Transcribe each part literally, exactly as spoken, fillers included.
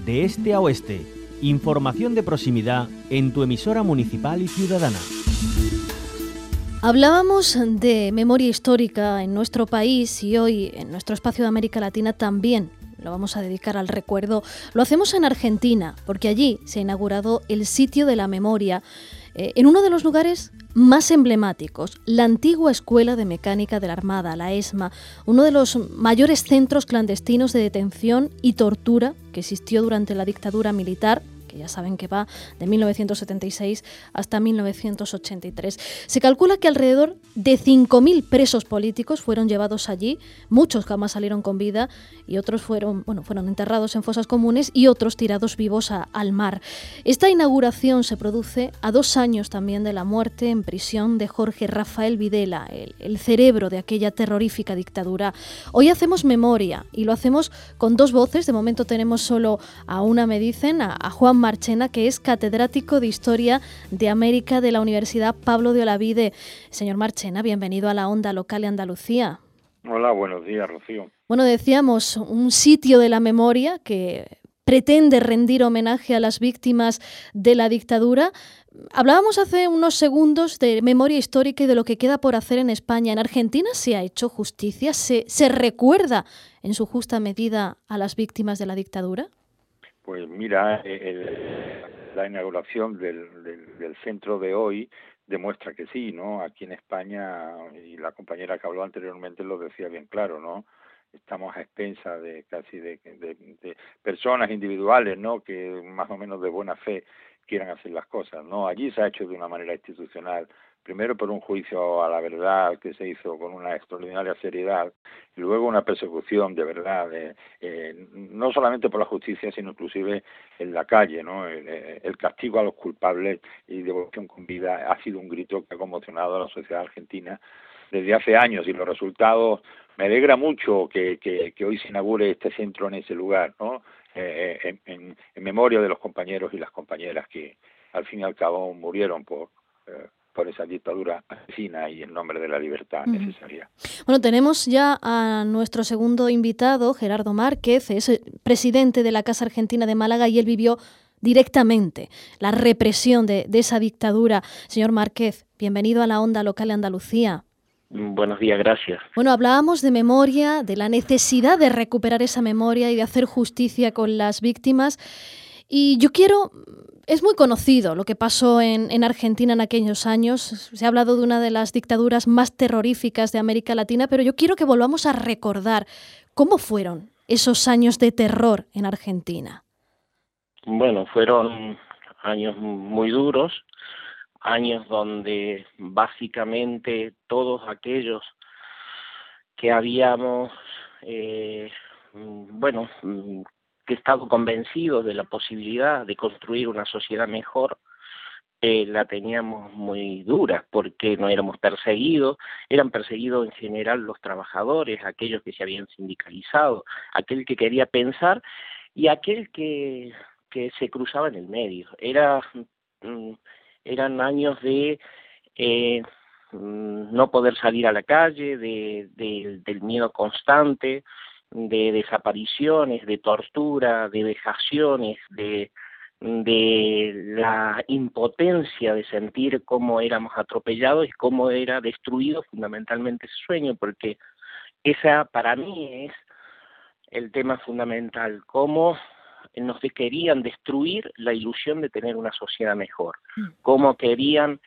de este a oeste. Información de proximidad en tu emisora municipal y ciudadana. Hablábamos de memoria histórica en nuestro país y hoy en nuestro espacio de América Latina también lo vamos a dedicar al recuerdo. Lo hacemos en Argentina porque allí se ha inaugurado el Sitio de la Memoria eh, en uno de los lugares más emblemáticos, la antigua Escuela de Mecánica de la Armada, la ESMA, uno de los mayores centros clandestinos de detención y tortura que existió durante la dictadura militar, que ya saben que va de mil novecientos setenta y seis hasta mil novecientos ochenta y tres. Se calcula que alrededor de cinco mil presos políticos fueron llevados allí, muchos jamás salieron con vida y otros fueron, bueno, fueron enterrados en fosas comunes y otros tirados vivos a, al mar. Esta inauguración se produce a dos años también de la muerte en prisión de Jorge Rafael Videla, el, el cerebro de aquella terrorífica dictadura. Hoy hacemos memoria y lo hacemos con dos voces. De momento tenemos solo a una, me dicen, a, a Juan Marchena, que es catedrático de Historia de América de la Universidad Pablo de Olavide. Señor Marchena, bienvenido a la Onda Local de Andalucía. Hola, buenos días, Rocío. Bueno, decíamos, un sitio de la memoria que pretende rendir homenaje a las víctimas de la dictadura. Hablábamos hace unos segundos de memoria histórica y de lo que queda por hacer en España. ¿En Argentina se ha hecho justicia? ¿Se, se recuerda en su justa medida a las víctimas de la dictadura? Pues mira, el, la inauguración del, del, del centro de hoy demuestra que sí, ¿no? Aquí en España, y la compañera que habló anteriormente lo decía bien claro, ¿no? Estamos a expensas de casi de, de, de personas individuales, ¿no? Que más o menos de buena fe quieran hacer las cosas, ¿no? Allí se ha hecho de una manera institucional, primero por un juicio a la verdad que se hizo con una extraordinaria seriedad, y luego una persecución de verdad, eh, eh, no solamente por la justicia, sino inclusive en la calle, ¿no? El, el castigo a los culpables y devolución con vida ha sido un grito que ha conmocionado a la sociedad argentina desde hace años, y los resultados, me alegra mucho que, que, que hoy se inaugure este centro en ese lugar, ¿no? Eh, en, en, en memoria de los compañeros y las compañeras que al fin y al cabo murieron por... Eh, por esa dictadura asesina y en nombre de la libertad uh-huh. necesaria. Bueno, tenemos ya a nuestro segundo invitado, Gerardo Márquez, es presidente de la Casa Argentina de Málaga y él vivió directamente la represión de, de esa dictadura. Señor Márquez, bienvenido a la Onda Local de Andalucía. Buenos días, gracias. Bueno, hablábamos de memoria, de la necesidad de recuperar esa memoria y de hacer justicia con las víctimas. Y yo quiero... Es muy conocido lo que pasó en, en Argentina en aquellos años. Se ha hablado de una de las dictaduras más terroríficas de América Latina, pero yo quiero que volvamos a recordar cómo fueron esos años de terror en Argentina. Bueno, fueron años muy duros, años donde básicamente todos aquellos que habíamos, eh, bueno, que estado convencidos de la posibilidad de construir una sociedad mejor, eh, la teníamos muy dura, porque no éramos perseguidos, eran perseguidos en general los trabajadores, aquellos que se habían sindicalizado, aquel que quería pensar y aquel que, que se cruzaba en el medio. Era, mm, eran años de eh, no poder salir a la calle, de, de, del miedo constante, de desapariciones, de tortura, de vejaciones, de, de la impotencia de sentir cómo éramos atropellados y cómo era destruido fundamentalmente ese sueño, porque esa para mí es el tema fundamental, cómo nos querían destruir la ilusión de tener una sociedad mejor, cómo querían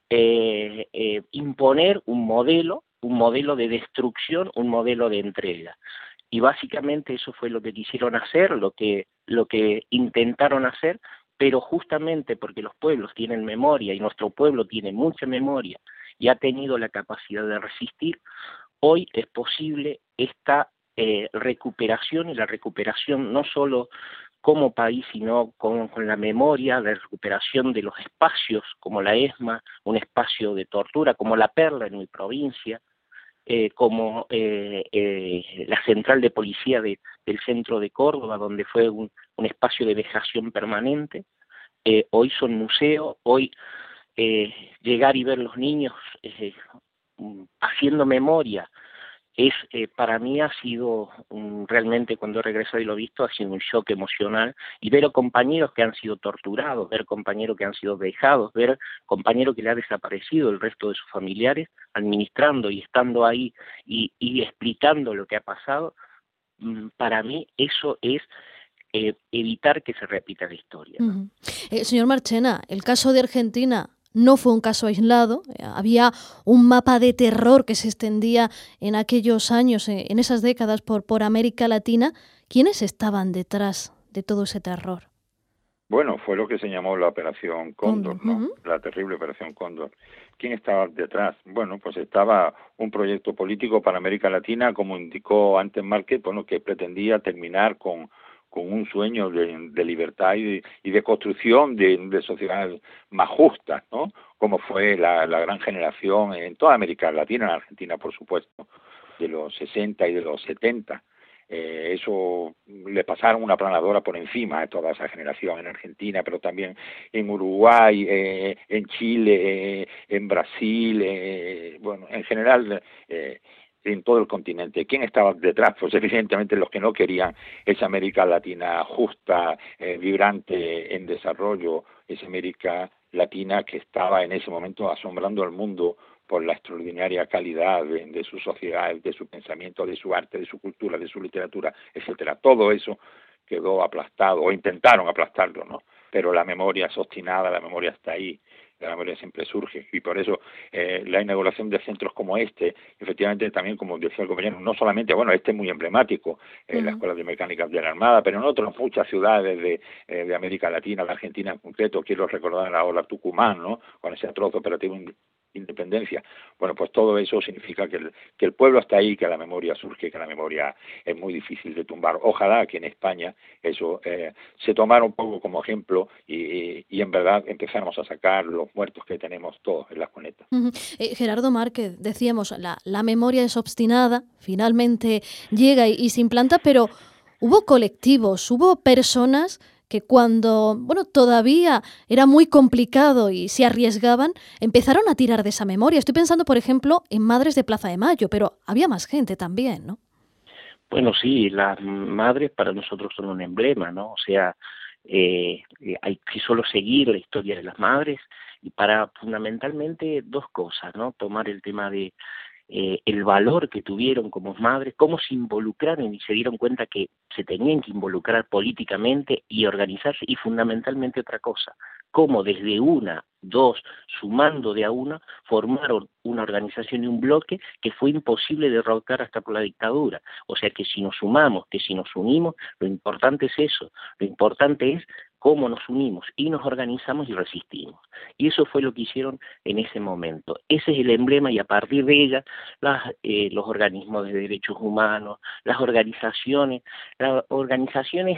eh, eh, imponer un modelo, un modelo de destrucción, un modelo de entrega. Y básicamente eso fue lo que quisieron hacer, lo que, lo que intentaron hacer, pero justamente porque los pueblos tienen memoria y nuestro pueblo tiene mucha memoria y ha tenido la capacidad de resistir, hoy es posible esta eh, recuperación, y la recuperación no solo como país, sino con, con la memoria, la recuperación de los espacios como la ESMA, un espacio de tortura, como La Perla en mi provincia, Eh, como eh, eh, la central de policía de, del centro de Córdoba, donde fue un, un espacio de vejación permanente. Eh, hoy son museos, hoy eh, llegar y ver los niños eh, haciendo memoria es eh, para mí ha sido um, realmente, cuando he regresado y lo he visto, ha sido un shock emocional, y ver a compañeros que han sido torturados, ver compañeros que han sido dejados, ver compañeros que le ha desaparecido el resto de sus familiares, administrando y estando ahí y, y explicando lo que ha pasado. um, para mí eso es eh, evitar que se repita la historia, ¿no? Uh-huh. eh, señor Marchena, el caso de Argentina no fue un caso aislado, eh, había un mapa de terror que se extendía en aquellos años, eh, en esas décadas por, por América Latina. ¿Quiénes estaban detrás de todo ese terror? Bueno, fue lo que se llamó la Operación Cóndor, Cóndor, ¿no? uh-huh. La terrible Operación Cóndor. ¿Quién estaba detrás? Bueno, pues estaba un proyecto político para América Latina, como indicó antes Márquez, bueno, que pretendía terminar con con un sueño de, de libertad y de, y de construcción de, de sociedades más justas, ¿no? Como fue la, la gran generación en toda América Latina, en Argentina, por supuesto, de los sesenta y de los setenta. Eh, eso le pasaron una planadora por encima a toda esa generación en Argentina, pero también en Uruguay, eh, en Chile, eh, en Brasil, eh, bueno, en general... Eh, en todo el continente. ¿Quién estaba detrás? Pues evidentemente los que no querían esa América Latina justa, eh, vibrante, en desarrollo, esa América Latina que estaba en ese momento asombrando al mundo por la extraordinaria calidad de, de su sociedad, de su pensamiento, de su arte, de su cultura, de su literatura, etcétera. Todo eso quedó aplastado, o intentaron aplastarlo, ¿no? Pero la memoria es obstinada, la memoria está ahí, la memoria siempre surge, y por eso eh, la inauguración de centros como este, efectivamente también, como decía el compañero, no solamente, bueno, este es muy emblemático, eh, uh-huh. la Escuela de Mecánicas de la Armada, pero en otras muchas ciudades de, eh, de América Latina, la Argentina en concreto, quiero recordar ahora Tucumán, ¿no? Con ese atroz operativo independencia. Bueno, pues todo eso significa que el, que el pueblo está ahí, que la memoria surge, que la memoria es muy difícil de tumbar. Ojalá que en España eso eh, se tomara un poco como ejemplo y, y, y en verdad empezáramos a sacar los muertos que tenemos todos en las cunetas. Uh-huh. eh, Gerardo Márquez, decíamos, la, la memoria es obstinada, finalmente llega y, y se implanta, pero hubo colectivos, hubo personas que cuando, bueno, todavía era muy complicado y se arriesgaban, empezaron a tirar de esa memoria. Estoy pensando, por ejemplo, en Madres de Plaza de Mayo, pero había más gente también, ¿no? Bueno, sí, las madres para nosotros son un emblema, ¿no? O sea, eh, hay que solo seguir la historia de las madres y para fundamentalmente dos cosas, ¿no? Tomar el tema de Eh, el valor que tuvieron como madres, cómo se involucraron y se dieron cuenta que se tenían que involucrar políticamente y organizarse, y fundamentalmente otra cosa, cómo desde una, dos, sumando de a una, formaron una organización y un bloque que fue imposible derrocar hasta por la dictadura. O sea que si nos sumamos, que si nos unimos, lo importante es eso, lo importante es cómo nos unimos y nos organizamos y resistimos. Y eso fue lo que hicieron en ese momento. Ese es el emblema, y a partir de ella, las, eh, los organismos de derechos humanos, las organizaciones, las organizaciones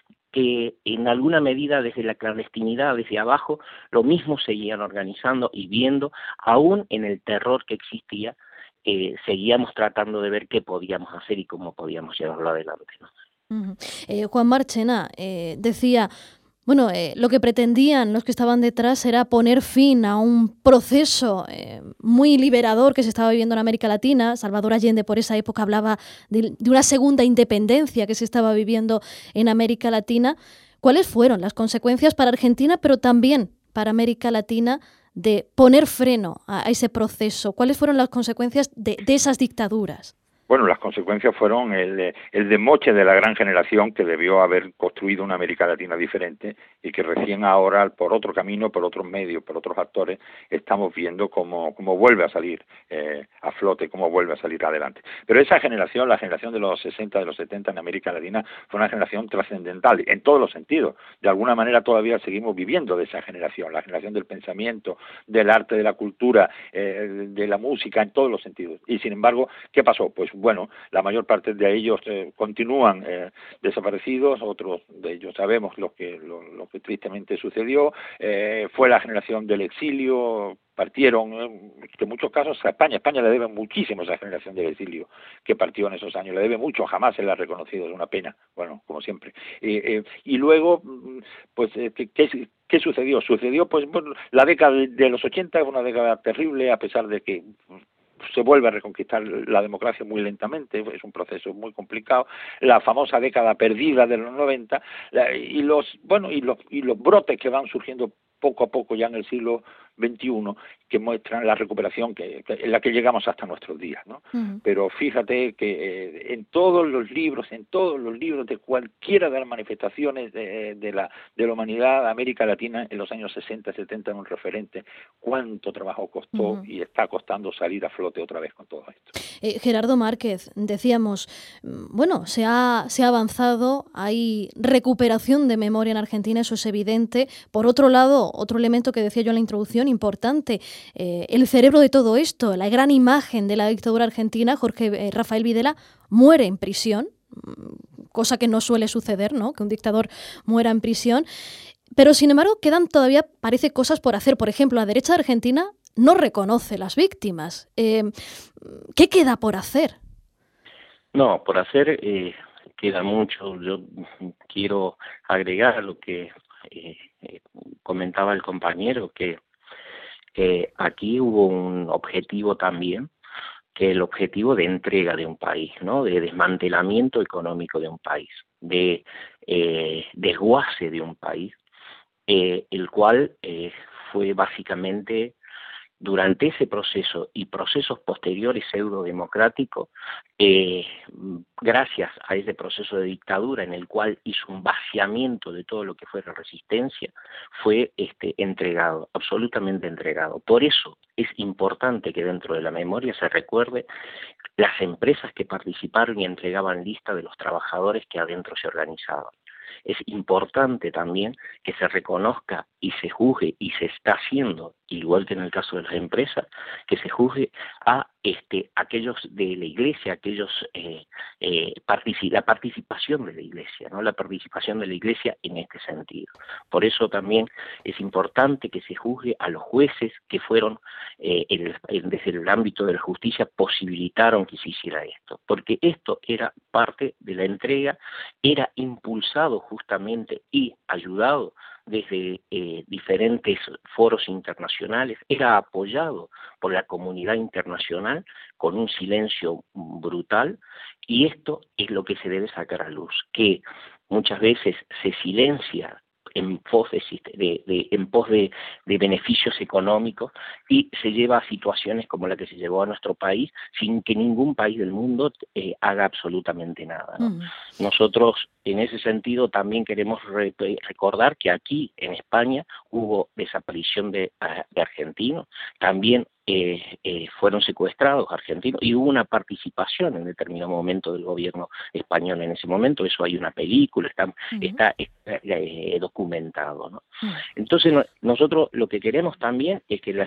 que en alguna medida desde la clandestinidad, desde abajo, lo mismo seguían organizando y viendo, aún en el terror que existía, eh, seguíamos tratando de ver qué podíamos hacer y cómo podíamos llevarlo adelante, ¿no? Uh-huh. eh, Juan Marchena eh, decía, bueno, eh, lo que pretendían los que estaban detrás era poner fin a un proceso eh, muy liberador que se estaba viviendo en América Latina. Salvador Allende por esa época hablaba de, de una segunda independencia que se estaba viviendo en América Latina. ¿Cuáles fueron las consecuencias para Argentina, pero también para América Latina, de poner freno a, a ese proceso? ¿Cuáles fueron las consecuencias de, de esas dictaduras? Bueno, las consecuencias fueron el, el desmoche de la gran generación que debió haber construido una América Latina diferente y que recién ahora, por otro camino, por otros medios, por otros actores, estamos viendo cómo, cómo vuelve a salir eh, a flote, cómo vuelve a salir adelante. Pero esa generación, la generación de los sesenta, de los setenta en América Latina, fue una generación trascendental en todos los sentidos. De alguna manera todavía seguimos viviendo de esa generación, la generación del pensamiento, del arte, de la cultura, eh, de la música, en todos los sentidos. Y sin embargo, ¿qué pasó? Pues bueno, la mayor parte de ellos eh, continúan eh, desaparecidos, otros de ellos sabemos lo que lo, lo que tristemente sucedió, eh, fue la generación del exilio, partieron, eh, que en muchos casos a España, España le debe muchísimo a esa generación del exilio que partió en esos años, le debe mucho, jamás se le ha reconocido, es una pena, bueno, como siempre. Eh, eh, y luego, pues, eh, ¿qué, qué, qué sucedió? Sucedió, pues, bueno, la década de los ochenta fue una década terrible, a pesar de que se vuelve a reconquistar la democracia muy lentamente, es un proceso muy complicado, la famosa década perdida de los noventa, la, y los bueno y los y los brotes que van surgiendo poco a poco ya en el siglo veintiuno, que muestran la recuperación que, que en la que llegamos hasta nuestros días, ¿no? Uh-huh. Pero fíjate que eh, en todos los libros, en todos los libros de cualquiera de las manifestaciones de, de la de la humanidad, América Latina en los años sesenta, setenta era un referente. Cuánto trabajo costó uh-huh. y está costando salir a flote otra vez con todo esto. Eh, Gerardo Márquez, decíamos, bueno, se ha, se ha avanzado, hay recuperación de memoria en Argentina, eso es evidente. Por otro lado, otro elemento que decía yo en la introducción, importante, eh, el cerebro de todo esto, la gran imagen de la dictadura argentina, Jorge eh, Rafael Videla, muere en prisión, cosa que no suele suceder, ¿no? Que un dictador muera en prisión. Pero, sin embargo, quedan todavía, parece, cosas por hacer. Por ejemplo, la derecha de Argentina no reconoce las víctimas. Eh, ¿Qué queda por hacer? No, por hacer eh, queda mucho. Yo quiero agregar a lo que eh, eh, comentaba el compañero, que que aquí hubo un objetivo también, que el objetivo de entrega de un país, ¿no? De desmantelamiento económico de un país, de eh, desguace de un país, eh, el cual eh, fue básicamente durante ese proceso y procesos posteriores pseudo-democráticos, eh, gracias a ese proceso de dictadura en el cual hizo un vaciamiento de todo lo que fuera resistencia, fue este, entregado, absolutamente entregado. Por eso es importante que dentro de la memoria se recuerde las empresas que participaron y entregaban lista de los trabajadores que adentro se organizaban. Es importante también que se reconozca y se juzgue, y se está haciendo, igual que en el caso de las empresas, que se juzgue a este aquellos de la iglesia, aquellos eh, eh, partici- la participación de la iglesia, ¿no? La participación de la iglesia en este sentido. Por eso también es importante que se juzgue a los jueces que fueron eh, el, el, desde el ámbito de la justicia posibilitaron que se hiciera esto, porque esto era parte de la entrega, era impulsado justamente y ayudado desde eh, diferentes foros internacionales, era apoyado por la comunidad internacional con un silencio brutal, y esto es lo que se debe sacar a luz, que muchas veces se silencia en pos de, de, de, en pos de, de beneficios económicos, y se lleva a situaciones como la que se llevó a nuestro país sin que ningún país del mundo eh, haga absolutamente nada, ¿no? Mm. Nosotros en ese sentido también queremos re recordar que aquí en España hubo desaparición de, de argentinos, también eh, eh, fueron secuestrados argentinos, y hubo una participación en determinado momento del gobierno español en ese momento. Eso hay una película, está, uh-huh. está, está eh, documentado, ¿no? Uh-huh. Entonces no, nosotros lo que queremos también es que las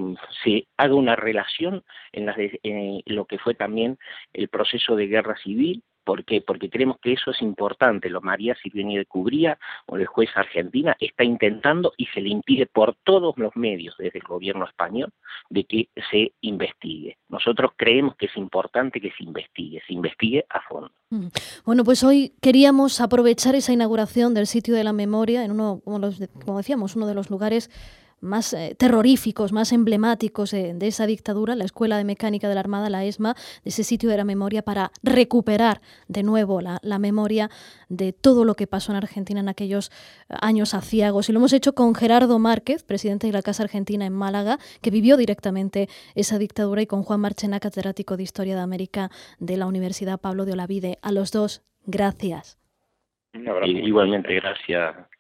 se haga una relación en, las de, en lo que fue también el proceso de guerra civil. ¿Por qué? Porque creemos que eso es importante. Lo María Silvini de Cubría, o el juez argentina, está intentando y se le impide por todos los medios desde el gobierno español de que se investigue. Nosotros creemos que es importante que se investigue, se investigue a fondo. Bueno, pues hoy queríamos aprovechar esa inauguración del sitio de la memoria en uno, como, los, como decíamos, uno de los lugares más eh, terroríficos, más emblemáticos eh, de esa dictadura, la Escuela de Mecánica de la Armada, la ESMA, de ese sitio de la memoria, para recuperar de nuevo la, la memoria de todo lo que pasó en Argentina en aquellos años aciagos. Y lo hemos hecho con Gerardo Márquez, presidente de la Casa Argentina en Málaga, que vivió directamente esa dictadura, y con Juan Marchena, catedrático de Historia de América de la Universidad Pablo de Olavide. A los dos, gracias. Igualmente, gracias.